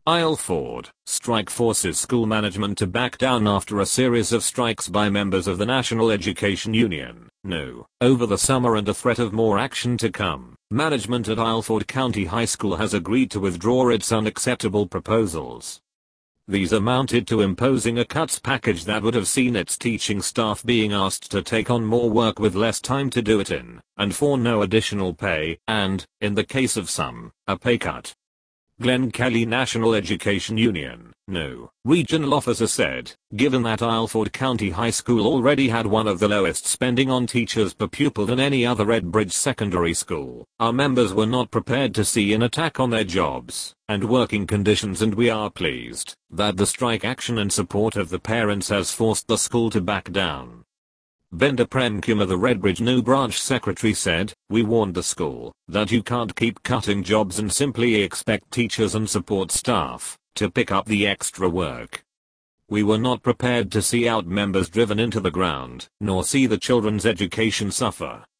Aylford, strike forces school management to back down after a series of strikes by members of the National Education Union, (NEU), over the summer and a threat of more action to come. Management at Aylford County High School has agreed to withdraw its unacceptable proposals. These amounted to imposing a cuts package that would have seen its teaching staff being asked to take on more work with less time to do it in, and for no additional pay, and, in the case of some, a pay cut. Glen Kelly National Education Union, (NEU) regional officer said, given that Aylford County High School already had one of the lowest spending on teachers per pupil than any other Redbridge secondary school, our members were not prepared to see an attack on their jobs and working conditions, and we are pleased that the strike action and support of the parents has forced the school to back down. Benda Premkumar, the Redbridge NEU branch secretary, said, "We warned the school that you can't keep cutting jobs and simply expect teachers and support staff to pick up the extra work. We were not prepared to see our members driven into the ground, nor see the children's education suffer."